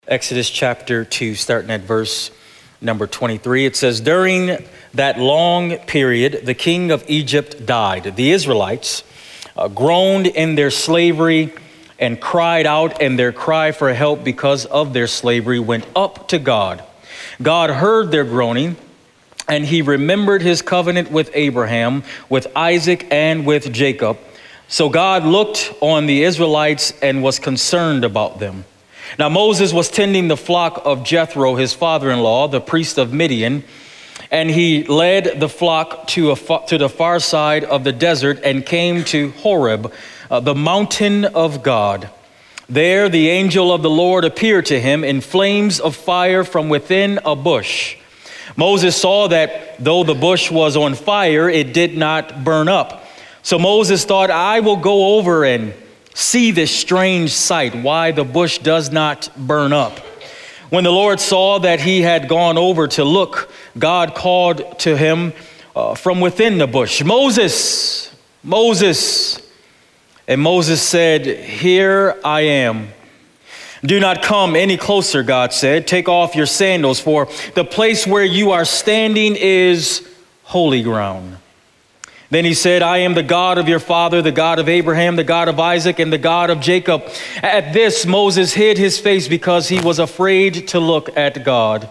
Exodus chapter 2, starting at verse number 23. It says, during that long period, the king of Egypt died. The Israelites groaned in their slavery and cried out, and their cry for help because of their slavery went up to God. God heard their groaning, and he remembered his covenant with Abraham, with Isaac, and with Jacob. So God looked on the Israelites and was concerned about them. Now Moses was tending the flock of Jethro, his father-in-law, the priest of Midian, and he led the flock to the far side of the desert and came to Horeb, the mountain of God. There the angel of the Lord appeared to him in flames of fire from within a bush. Moses saw that though the bush was on fire, it did not burn up. So Moses thought, I will go over and see this strange sight, why the bush does not burn up. When the Lord saw that he had gone over to look, God called to him from within the bush, Moses, Moses. And Moses said, here I am. Do not come any closer, God said. Take off your sandals, for the place where you are standing is holy ground. Then he said, I am the God of your father, the God of Abraham, the God of Isaac, and the God of Jacob. At this, Moses hid his face because he was afraid to look at God.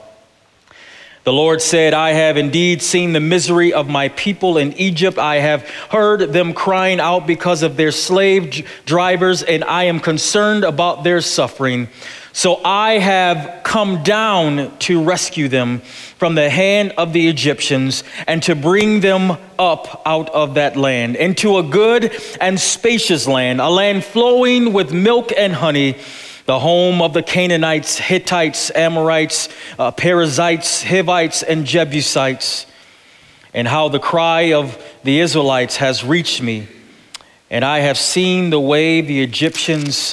The Lord said, I have indeed seen the misery of my people in Egypt. I have heard them crying out because of their slave drivers, and I am concerned about their suffering. So I have come down to rescue them from the hand of the Egyptians and to bring them up out of that land into a good and spacious land, a land flowing with milk and honey, the home of the Canaanites, Hittites, Amorites, Perizzites, Hivites, and Jebusites. And how the cry of the Israelites has reached me, and I have seen the way the Egyptians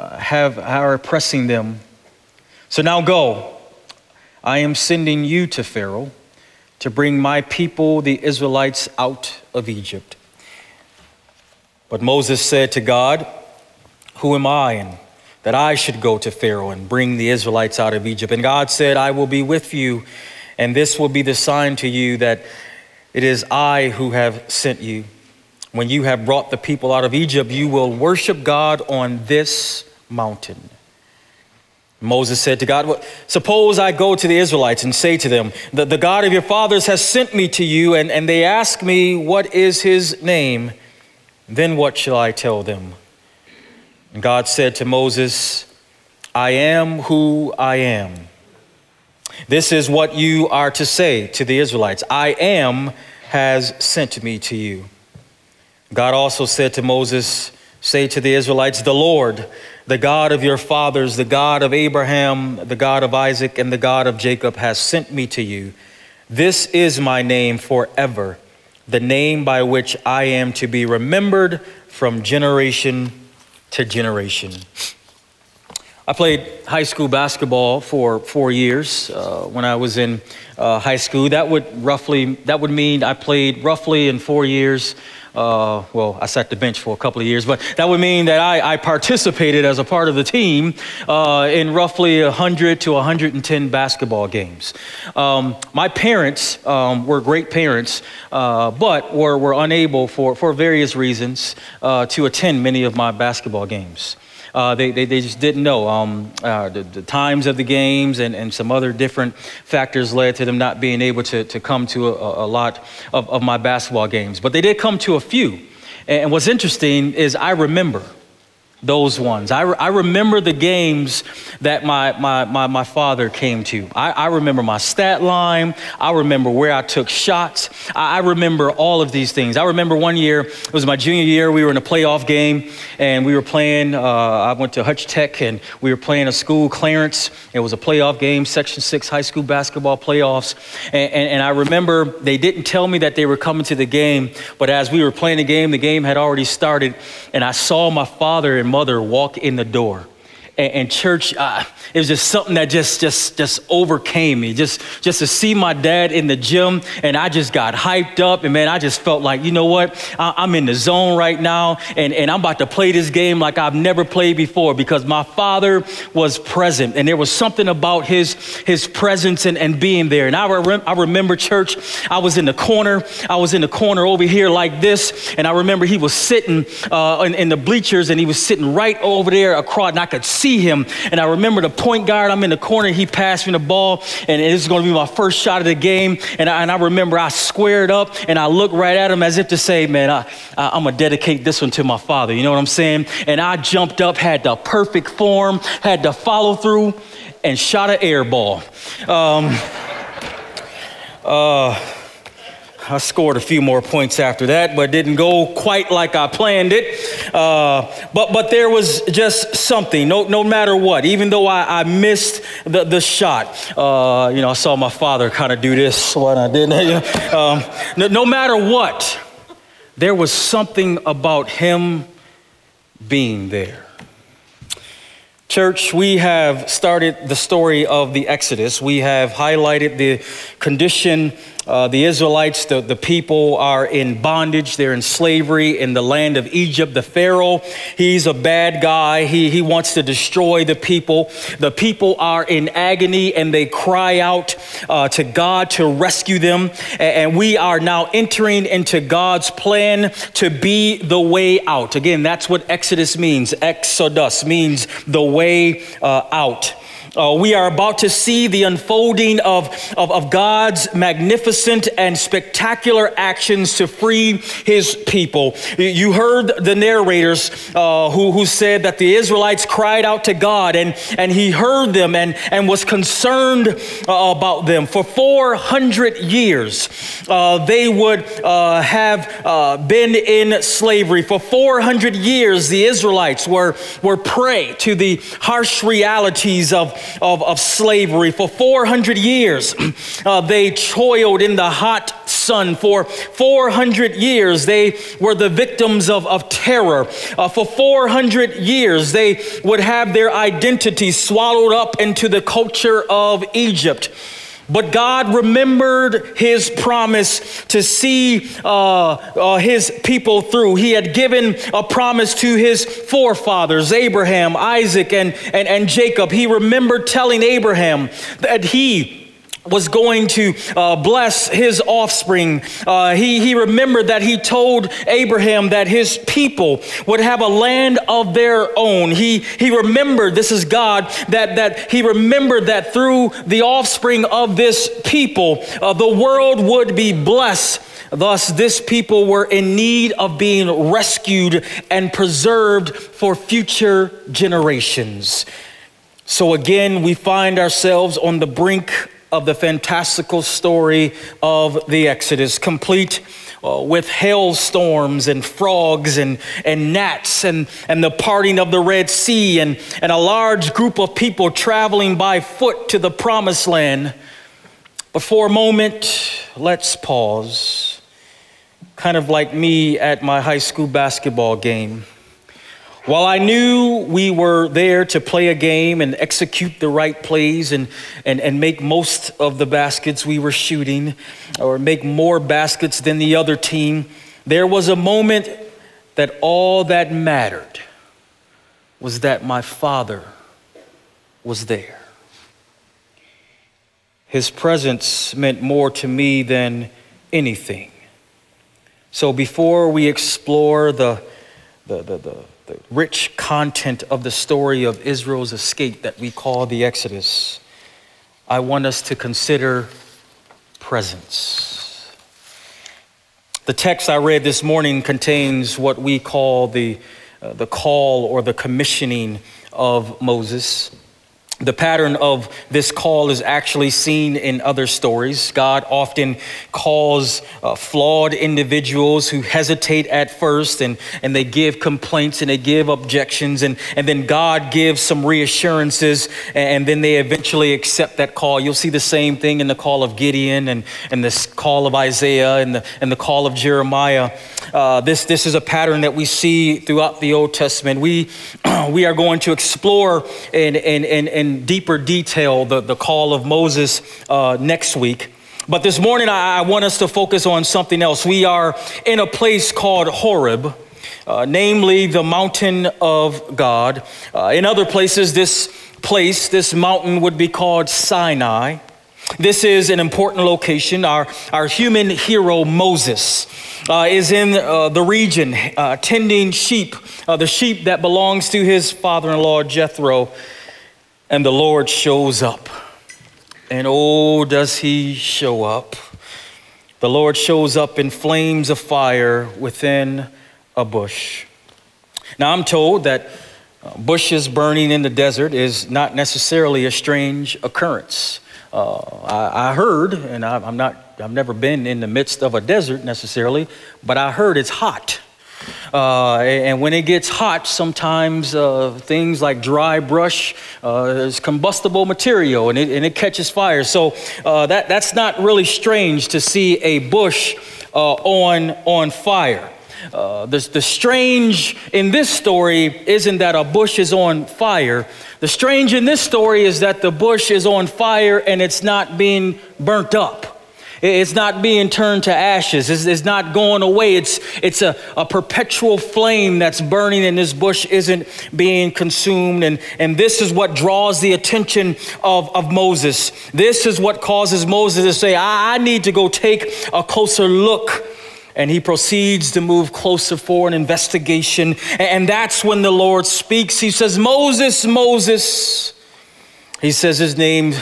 are oppressing them. So now go. I am sending you to Pharaoh to bring my people, the Israelites, out of Egypt. But Moses said to God, who am I, and that I should go to Pharaoh and bring the Israelites out of Egypt? And God said, I will be with you, and this will be the sign to you that it is I who have sent you. When you have brought the people out of Egypt, you will worship God on this mountain. Moses said to God, suppose I go to the Israelites and say to them, the God of your fathers has sent me to you, and they ask me, what is his name? Then what shall I tell them? And God said to Moses, I am who I am. This is what you are to say to the Israelites. I am has sent me to you. God also said to Moses, say to the Israelites, the Lord, the God of your fathers, the God of Abraham, the God of Isaac, and the God of Jacob has sent me to you. This is my name forever, the name by which I am to be remembered from generation to generation. I played high school basketball for 4 years. When I was in high school, that would mean I played roughly in 4 years. I sat the bench for a couple of years, but that would mean that I participated as a part of the team in roughly 100 to 110 basketball games. My parents were great parents, but were unable for various reasons to attend many of my basketball games. They just didn't know. The times of the games and some other different factors led to them not being able to come to a lot of my basketball games. But they did come to a few. And what's interesting is I remember those ones. I remember the games that my father came to. I remember my stat line. I remember where I took shots. I remember all of these things. I remember one year, it was my junior year, we were in a playoff game, and we were playing, I went to Hutch Tech, and we were playing a school Clarence. It was a playoff game, Section 6 high school basketball playoffs. And I remember they didn't tell me that they were coming to the game, but as we were playing the game had already started, and I saw my father and mother walk in the door. And church, it was just something that just overcame me. Just to see my dad in the gym, and I just got hyped up, and man, I just felt like, you know what? I'm in the zone right now, and I'm about to play this game like I've never played before because my father was present, and there was something about his presence and being there. And I remember, church, I was in the corner over here like this, and I remember he was sitting in the bleachers, and he was sitting right over there across, and I could see him. And I remember the point guard, I'm in the corner, he passed me the ball, and this is going to be my first shot of the game. And I remember I squared up, and I looked right at him as if to say, man, I'm going to dedicate this one to my father. You know what I'm saying? And I jumped up, had the perfect form, had the follow through, and shot an air ball. I scored a few more points after that, but didn't go quite like I planned it. But there was just something, no matter what, even though I missed the shot. I saw my father kind of do this when I didn't. No matter what, there was something about him being there. Church, we have started the story of the Exodus. We have highlighted the condition. The Israelites, the people are in bondage. They're in slavery in the land of Egypt. The Pharaoh, he's a bad guy. He wants to destroy the people. The people are in agony, and they cry out to God to rescue them. And we are now entering into God's plan to be the way out. Again, that's what Exodus means. Exodus means the way out. We are about to see the unfolding of God's magnificent and spectacular actions to free his people. You heard the narrators who said that the Israelites cried out to God, and he heard them and was concerned about them. For 400 years, they would have been in slavery. For 400 years, the Israelites were prey to the harsh realities of slavery. For 400 years, they toiled in the hot sun. For 400 years, they were the victims of terror. For 400 years, they would have their identity swallowed up into the culture of Egypt. But God remembered his promise to see his people through. He had given a promise to his forefathers, Abraham, Isaac, and Jacob. He remembered telling Abraham that he was going to bless his offspring. He remembered that he told Abraham that his people would have a land of their own. He remembered, this is God, that he remembered that through the offspring of this people, the world would be blessed. Thus, this people were in need of being rescued and preserved for future generations. So again, we find ourselves on the brink of the fantastical story of the Exodus, complete with hailstorms and frogs and gnats and the parting of the Red Sea and a large group of people traveling by foot to the promised land. But for a moment, let's pause, kind of like me at my high school basketball game. While I knew we were there to play a game and execute the right plays and make most of the baskets we were shooting, or make more baskets than the other team, there was a moment that all that mattered was that my father was there. His presence meant more to me than anything. So before we explore the rich content of the story of Israel's escape that we call the Exodus, I want us to consider presence. The text I read this morning contains what we call the call or the commissioning of Moses. The pattern of this call is actually seen in other stories. God often calls flawed individuals who hesitate at first, and they give complaints and they give objections, and then God gives some reassurances, and then they eventually accept that call. You'll see the same thing in the call of Gideon and this call of Isaiah and the call of Jeremiah. This is a pattern that we see throughout the Old Testament. We are going to explore in deeper detail the call of Moses next week. But this morning, I want us to focus on something else. We are in a place called Horeb, namely the mountain of God. In other places, this mountain would be called Sinai. This is an important location. Our human hero, Moses, is in the region tending sheep, the sheep that belongs to his father-in-law, Jethro. And the Lord shows up. And oh, does he show up. The Lord shows up in flames of fire within a bush. Now, I'm told that bushes burning in the desert is not necessarily a strange occurrence. I heard, and I've never been in the midst of a desert necessarily, but I heard it's hot. And when it gets hot, sometimes things like dry brush is combustible material, and it catches fire. So that's not really strange to see a bush on fire. The strange in this story isn't that a bush is on fire. The strange in this story is that the bush is on fire and it's not being burnt up. It's not being turned to ashes. It's not going away. It's a perpetual flame that's burning, and this bush isn't being consumed. And this is what draws the attention of Moses. This is what causes Moses to say, I need to go take a closer look. And he proceeds to move closer for an investigation. And that's when the Lord speaks. He says, Moses, Moses. He says his name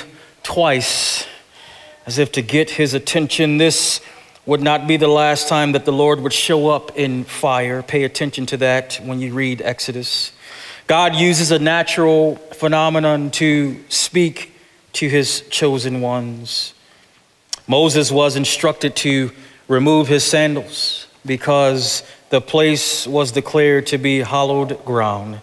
twice, as if to get his attention. This would not be the last time that the Lord would show up in fire. Pay attention to that when you read Exodus. God uses a natural phenomenon to speak to his chosen ones. Moses was instructed to remove his sandals because the place was declared to be hallowed ground.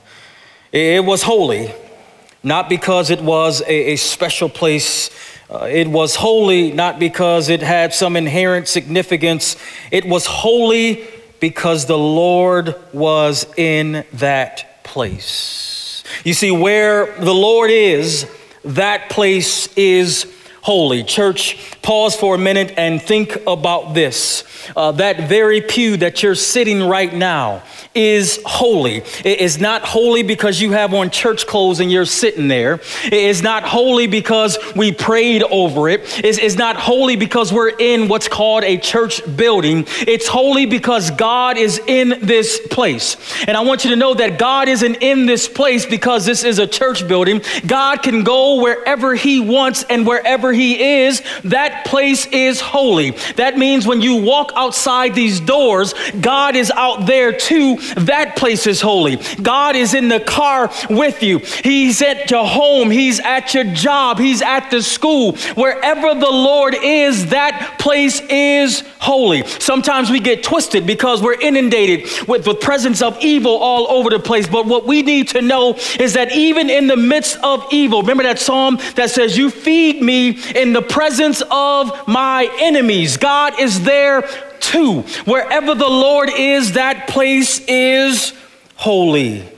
It was holy, not because it was a special place. It was holy not because it had some inherent significance. It was holy because the Lord was in that place. You see, where the Lord is, that place is holy. Church, pause for a minute and think about this. That very pew that you're sitting right now is holy. It is not holy because you have on church clothes and you're sitting there. It is not holy because we prayed over it. It's not holy because we're in what's called a church building. It's holy because God is in this place. And I want you to know that God isn't in this place because this is a church building. God can go wherever he wants, and wherever he is, that place is holy. That means when you walk outside these doors, God is out there too. That place is holy. God is in the car with you. He's at your home. He's at your job. He's at the school. Wherever the Lord is, that place is holy. Sometimes we get twisted because we're inundated with the presence of evil all over the place. But what we need to know is that even in the midst of evil, remember that psalm that says, you feed me in the presence of my enemies. God is there too. Wherever the Lord is, that place is holy.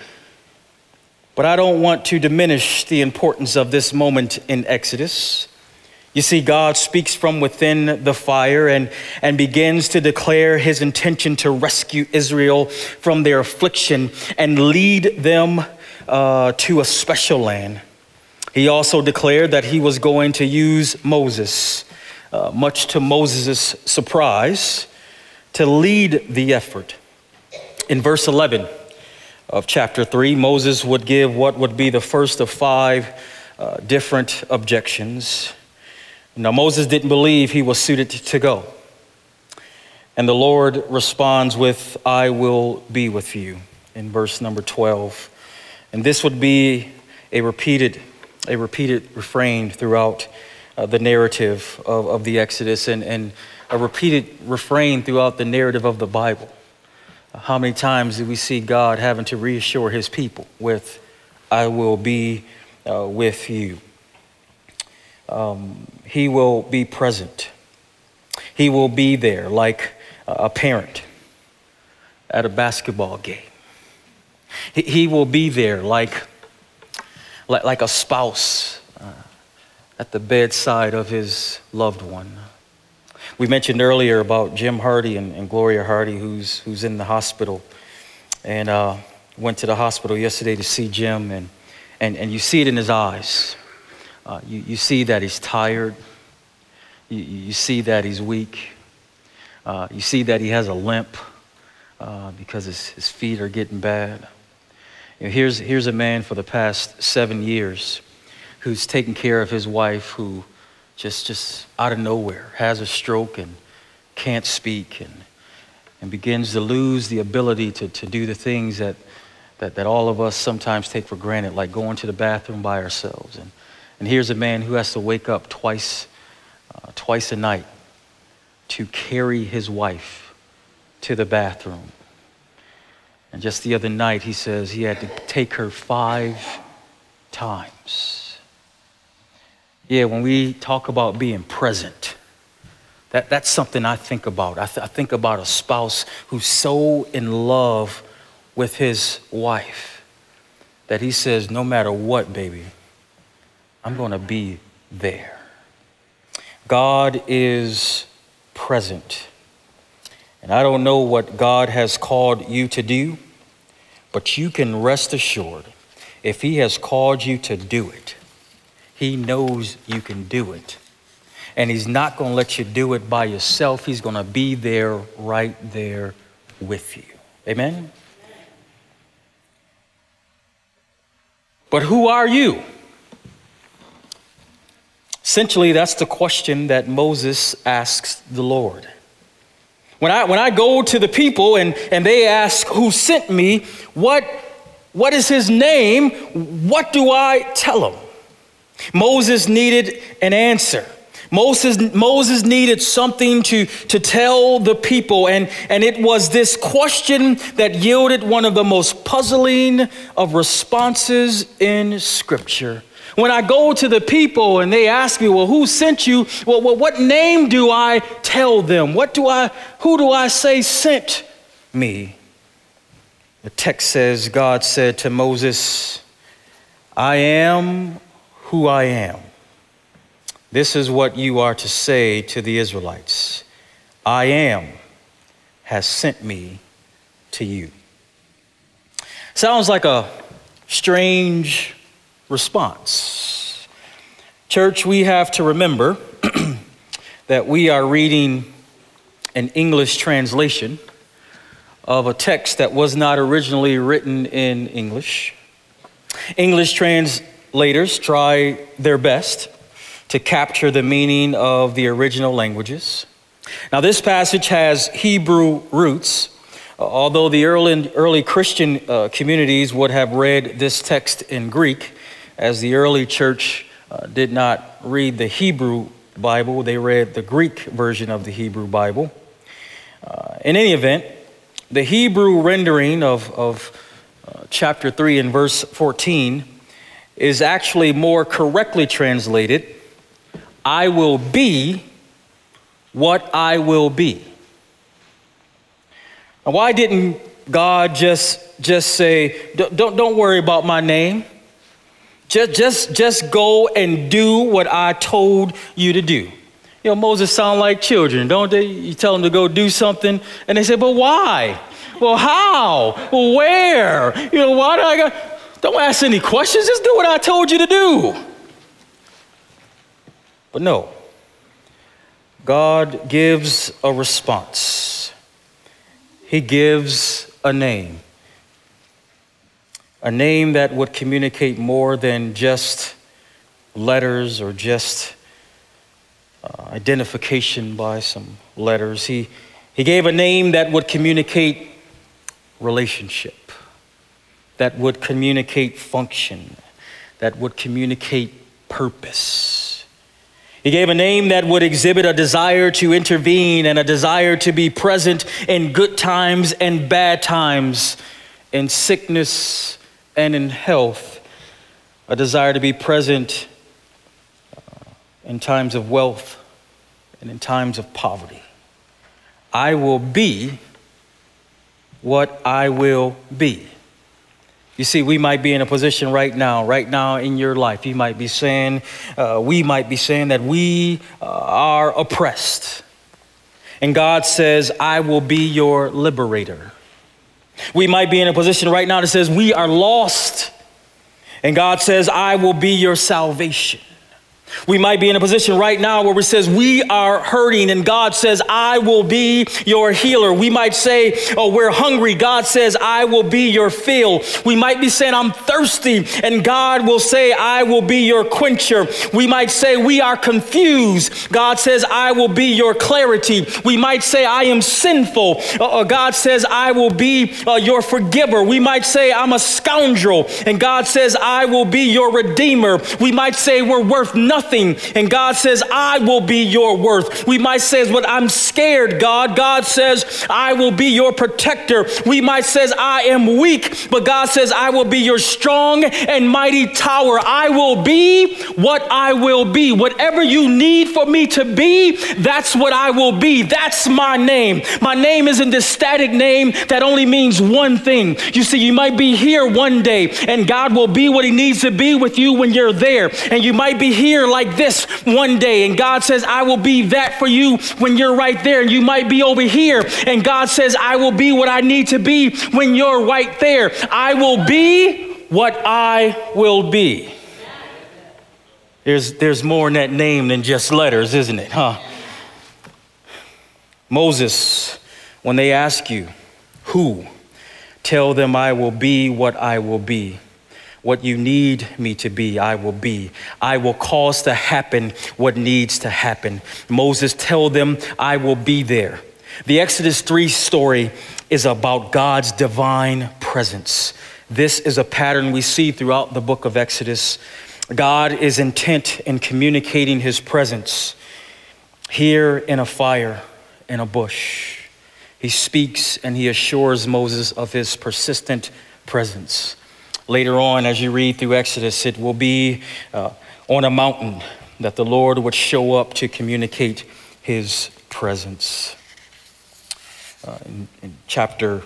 But I don't want to diminish the importance of this moment in Exodus. You see, God speaks from within the fire and begins to declare his intention to rescue Israel from their affliction and lead them to a special land. He also declared that he was going to use Moses, much to Moses' surprise, to lead the effort. In verse 11 of chapter 3, Moses would give what would be the first of 5 different objections. Now, Moses didn't believe he was suited to go. And the Lord responds with, I will be with you, in verse number 12. And this would be a repeated a repeated refrain throughout the narrative of the Exodus and a repeated refrain throughout the narrative of the Bible. How many times do we see God having to reassure his people with, I will be with you. He will be present. He will be there like a parent at a basketball game. He will be there like a spouse at the bedside of his loved one. We mentioned earlier about Jim Hardy and Gloria Hardy, who's in the hospital, and went to the hospital yesterday to see Jim, and you see it in his eyes. You see that he's tired. You see that he's weak. You see that he has a limp because his feet are getting bad. You know, here's a man for the past 7 years who's taking care of his wife who just out of nowhere has a stroke and can't speak and begins to lose the ability to do the things that all of us sometimes take for granted, like going to the bathroom by ourselves. And here's a man who has to wake up twice a night to carry his wife to the bathroom. And just the other night, he says he had to take her 5 times. Yeah, when we talk about being present, that's something I think about. I think about a spouse who's so in love with his wife that he says, no matter what, baby, I'm going to be there. God is present. And I don't know what God has called you to do, but you can rest assured if he has called you to do it, he knows you can do it. And he's not going to let you do it by yourself. He's going to be there, right there with you. Amen? But who are you? Essentially, that's the question that Moses asks the Lord. When I go to the people and they ask who sent me, what is his name? What do I tell them? Moses needed an answer. Moses needed something to tell the people, and it was this question that yielded one of the most puzzling of responses in Scripture. When I go to the people and they ask me, well, who sent you? Well, what name do I tell them? Who do I say sent me? The text says, God said to Moses, I am who I am. This is what you are to say to the Israelites. I am has sent me to you. Sounds like a strange response. Church, we have to remember that we are reading an English translation of a text that was not originally written in English. English translators try their best to capture the meaning of the original languages. Now, this passage has Hebrew roots, although the early Christian communities would have read this text in Greek, as the early church did not read the Hebrew Bible. They read the Greek version of the Hebrew Bible. In any event, the Hebrew rendering of chapter 3 and verse 14 is actually more correctly translated, I will be what I will be. Now, why didn't God just say, don't worry about my name. Just go and do what I told you to do. You know, Moses sound like children, don't they? You tell them to go do something, and they say, but why? Well, how? Well, where? You know, why do I got? Don't ask any questions. Just do what I told you to do. But no, God gives a response. He gives a name that would communicate more than just letters or just identification by some letters. He gave a name that would communicate relationship, that would communicate function, that would communicate purpose. He gave a name that would exhibit a desire to intervene and a desire to be present in good times and bad times, in sickness and in health, a desire to be present in times of wealth and in times of poverty. I will be what I will be. You see, we might be in a position right now in your life. You might be saying, we might be saying that we are oppressed. And God says, I will be your liberator. We might be in a position right now that says we are lost. And God says, I will be your salvation. We might be in a position right now where it says we are hurting and God says, I will be your healer. We might say, oh, we're hungry. God says, I will be your fill. We might be saying, I'm thirsty, and God will say, I will be your quencher. We might say we are confused. God says, I will be your clarity. We might say, I am sinful. God says, I will be your forgiver. We might say, I'm a scoundrel, and God says, I will be your redeemer. We might say we're worth nothing, and God says, I will be your worth. We might say, but I'm scared, God. God says, I will be your protector. We might say, I am weak, but God says, I will be your strong and mighty tower. I will be what I will be. Whatever you need for me to be, that's what I will be. That's my name. My name isn't this static name that only means one thing. You see, you might be here one day, and God will be what he needs to be with you when you're there. And you might be here like this one day, and God says, I will be that for you when you're right there. And you might be over here, and God says, I will be what I need to be when you're right there. I will be what I will be. There's more in that name than just letters, isn't it, huh? Moses, when they ask you, who? Tell them I will be what I will be. What you need me to be, I will be. I will cause to happen what needs to happen. Moses, tell them I will be there. The Exodus 3 story is about God's divine presence. This is a pattern we see throughout the book of Exodus. God is intent in communicating his presence. Here in a fire, in a bush, he speaks and he assures Moses of his persistent presence. Later on, as you read through Exodus, it will be on a mountain that the Lord would show up to communicate his presence. In chapter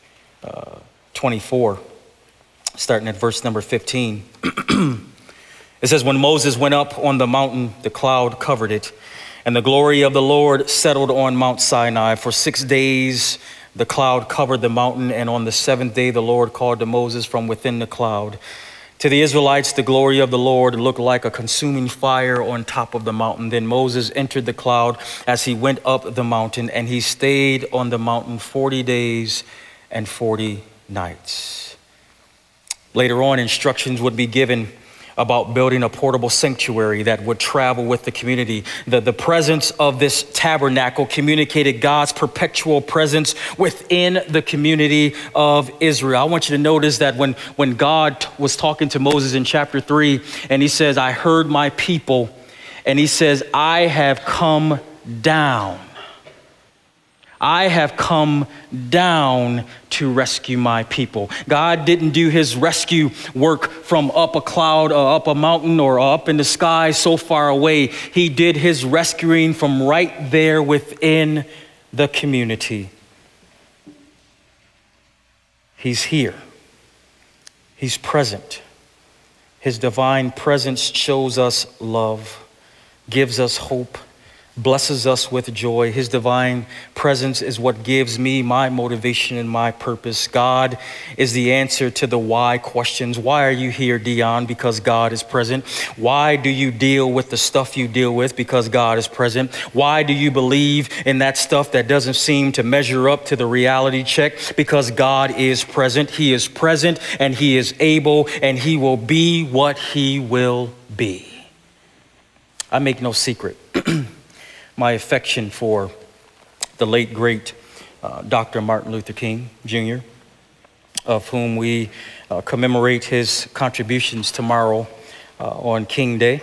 24, starting at verse number 15, it says, when Moses went up on the mountain, the cloud covered it, and the glory of the Lord settled on Mount Sinai. For 6 days, the cloud covered the mountain, and on the seventh day, the Lord called to Moses from within the cloud. To the Israelites, the glory of the Lord looked like a consuming fire on top of the mountain. Then Moses entered the cloud as he went up the mountain, and he stayed on the mountain 40 days and 40 nights. Later on, instructions would be given about building a portable sanctuary that would travel with the community. The presence of this tabernacle communicated God's perpetual presence within the community of Israel. I want you to notice that when God was talking to Moses in chapter 3, and he says, I heard my people, and he says, I have come down. I have come down to rescue my people. God didn't do his rescue work from up a cloud or up a mountain or up in the sky so far away. He did his rescuing from right there within the community. He's here. He's present. His divine presence shows us love, gives us hope, blesses us with joy. His divine presence is what gives me my motivation and my purpose. God is the answer to the why questions. Why are you here, Dion? Because God is present. Why do you deal with the stuff you deal with? Because God is present. Why do you believe in that stuff that doesn't seem to measure up to the reality check? Because God is present. He is present, and he is able, and he will be what he will be. I make no secret my affection for the late, great Dr. Martin Luther King, Jr., of whom we commemorate his contributions tomorrow on King Day.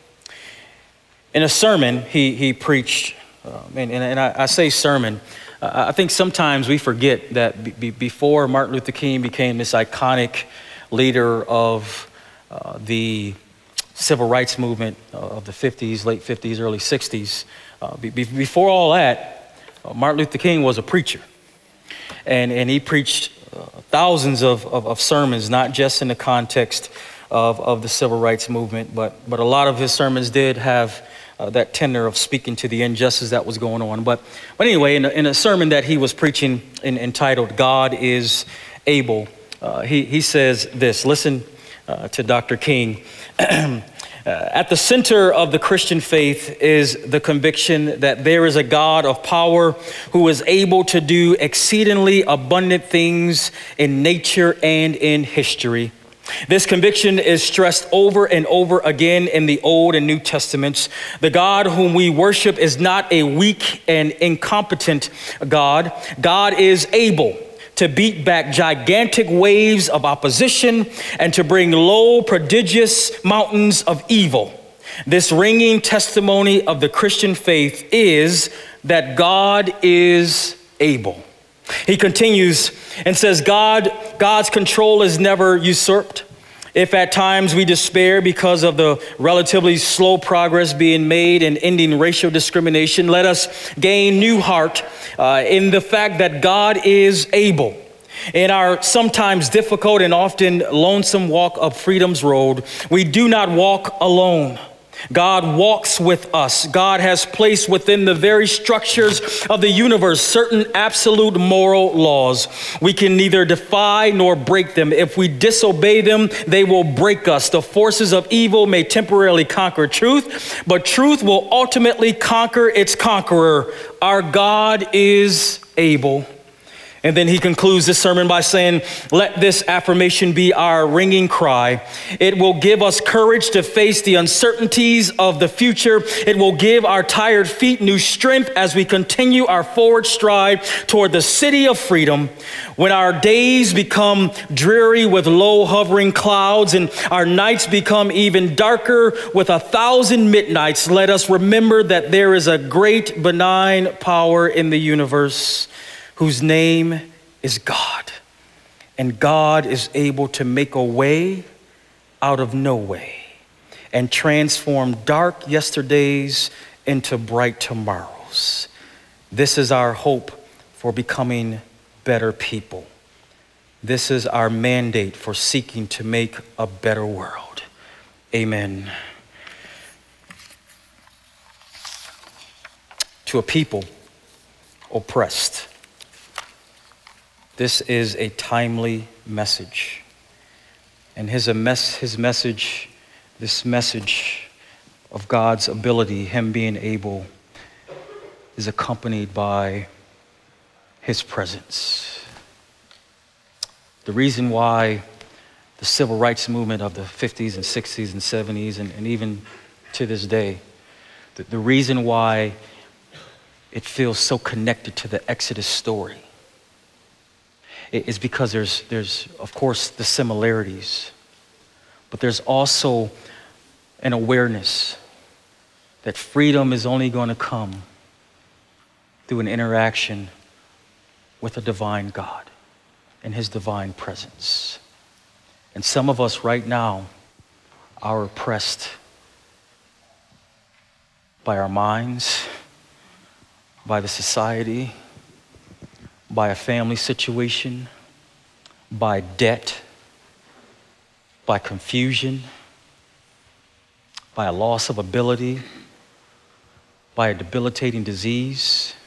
In a sermon, he preached, and I say sermon, I think sometimes we forget that before Martin Luther King became this iconic leader of the civil rights movement of the 50s, late 50s, early 60s, before all that, Martin Luther King was a preacher. And he preached thousands of sermons, not just in the context of the civil rights movement, but a lot of his sermons did have that tenor of speaking to the injustice that was going on. But anyway, in a sermon that he was preaching entitled "God is Able," he says this. Listen to Dr. King. At the center of the Christian faith is the conviction that there is a God of power who is able to do exceedingly abundant things in nature and in history. This conviction is stressed over and over again in the Old and New Testaments. The God whom we worship is not a weak and incompetent God. God is able to beat back gigantic waves of opposition and to bring low, prodigious mountains of evil. This ringing testimony of the Christian faith is that God is able. He continues and says, God's control is never usurped. If at times we despair because of the relatively slow progress being made in ending racial discrimination, let us gain new heart in the fact that God is able. In our sometimes difficult and often lonesome walk up freedom's road, we do not walk alone. God walks with us. God has placed within the very structures of the universe certain absolute moral laws. We can neither defy nor break them. If we disobey them, they will break us. The forces of evil may temporarily conquer truth, but truth will ultimately conquer its conqueror. Our God is able. And then he concludes this sermon by saying, let this affirmation be our ringing cry. It will give us courage to face the uncertainties of the future. It will give our tired feet new strength as we continue our forward stride toward the city of freedom. When our days become dreary with low hovering clouds and our nights become even darker with 1,000 midnights, let us remember that there is a great benign power in the universe whose name is God. And God is able to make a way out of no way and transform dark yesterdays into bright tomorrows. This is our hope for becoming better people. This is our mandate for seeking to make a better world. Amen. To a people oppressed, this is a timely message. And his message, this message of God's ability, him being able, is accompanied by his presence. The reason why the civil rights movement of the 50s and 60s and 70s and even to this day, the reason why it feels so connected to the Exodus story is because there's of course the similarities, but there's also an awareness that freedom is only going to come through an interaction with a divine God and his divine presence. And some of us right now are oppressed by our minds, by the society, by a family situation, by debt, by confusion, by a loss of ability, by a debilitating disease.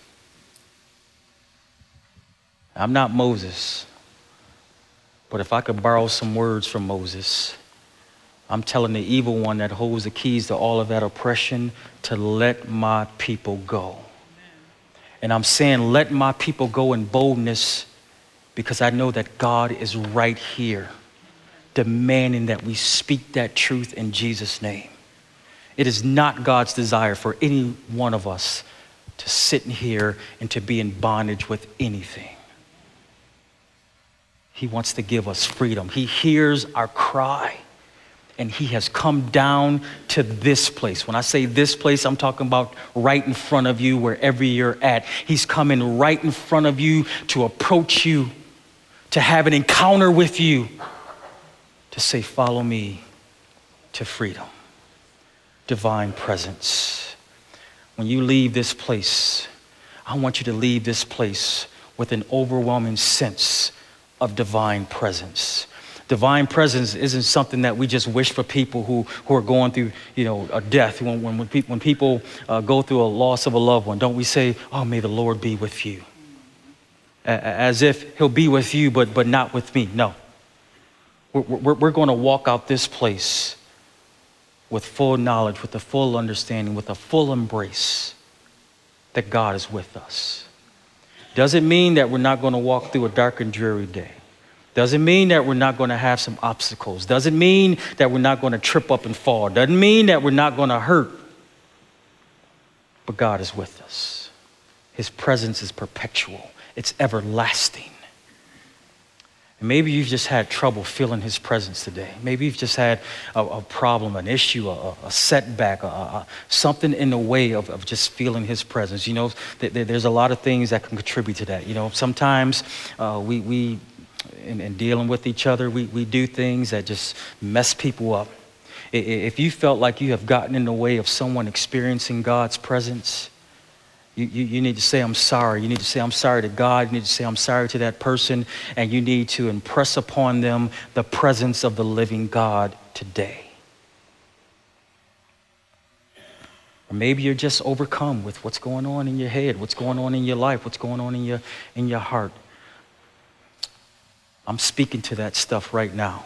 I'm not Moses, but if I could borrow some words from Moses, I'm telling the evil one that holds the keys to all of that oppression to let my people go. And I'm saying, let my people go in boldness, because I know that God is right here demanding that we speak that truth in Jesus' name. It is not God's desire for any one of us to sit in here and to be in bondage with anything. He wants to give us freedom. He hears our cry. and he has come down to this place. When I say this place, I'm talking about right in front of you, wherever you're at. He's coming right in front of you to approach you, to have an encounter with you, to say, follow me to freedom. Divine presence. When you leave this place, I want you to leave this place with an overwhelming sense of divine presence. Divine presence isn't something that we just wish for people who are going through, a death. When people go through a loss of a loved one, don't we say, oh, may the Lord be with you? As if he'll be with you, but not with me. No. We're going to walk out this place with full knowledge, with a full understanding, with a full embrace that God is with us. Doesn't mean that we're not going to walk through a dark and dreary day. Doesn't mean that we're not going to have some obstacles. Doesn't mean that we're not going to trip up and fall. Doesn't mean that we're not going to hurt. But God is with us. His presence is perpetual. It's everlasting. And maybe you've just had trouble feeling his presence today. Maybe you've just had a problem, an issue, a setback, something in the way of just feeling his presence. There's a lot of things that can contribute to that. Sometimes we in dealing with each other, we do things that just mess people up. If you felt like you have gotten in the way of someone experiencing God's presence, you need to say, I'm sorry. You need to say, I'm sorry to God. You need to say, I'm sorry to that person. And you need to impress upon them the presence of the living God today. Or maybe you're just overcome with what's going on in your head, what's going on in your life, what's going on in your heart. I'm speaking to that stuff right now.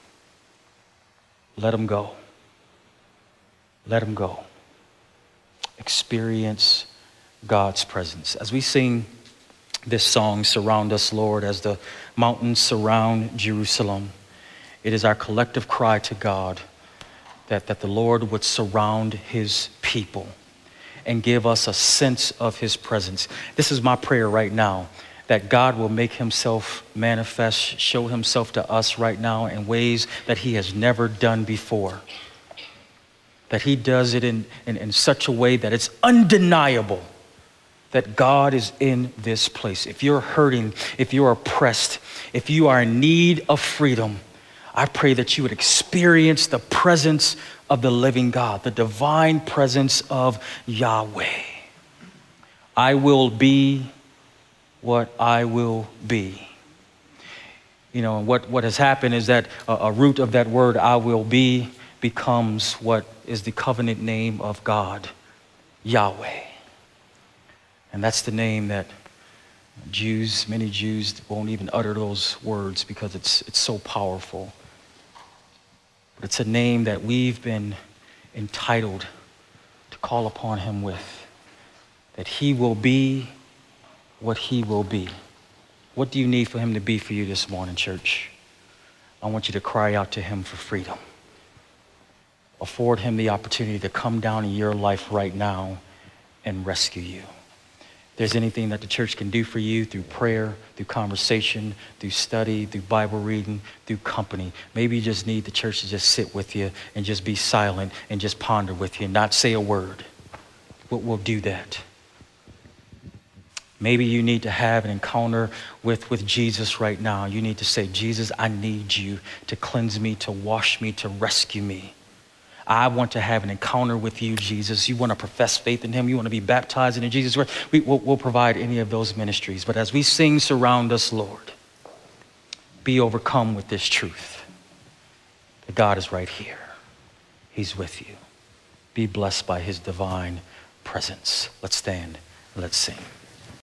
Let them go. Let them go. Experience God's presence. As we sing this song, Surround Us, Lord, as the mountains surround Jerusalem, it is our collective cry to God that the Lord would surround his people and give us a sense of his presence. This is my prayer right now, that God will make himself manifest, show himself to us right now in ways that he has never done before. That he does it in such a way that it's undeniable that God is in this place. If you're hurting, if you're oppressed, if you are in need of freedom, I pray that you would experience the presence of the living God, the divine presence of Yahweh. I will be what I will be. And what has happened is that a root of that word, I will be, becomes what is the covenant name of God, Yahweh. And that's the name that many Jews won't even utter those words because it's so powerful. But it's a name that we've been entitled to call upon him with, that he will be what he will be. What do you need for him to be for you this morning, church? I want you to cry out to him for freedom. Afford him the opportunity to come down in your life right now and rescue you. If there's anything that the church can do for you through prayer, through conversation, through study, through Bible reading, through company, maybe you just need the church to just sit with you and just be silent and just ponder with you and not say a word. We'll do that. Maybe you need to have an encounter with Jesus right now. You need to say, Jesus, I need you to cleanse me, to wash me, to rescue me. I want to have an encounter with you, Jesus. You want to profess faith in him. You want to be baptized in Jesus. We'll provide any of those ministries. But as we sing, Surround Us, Lord, be overcome with this truth that God is right here. He's with you. Be blessed by his divine presence. Let's stand and let's sing.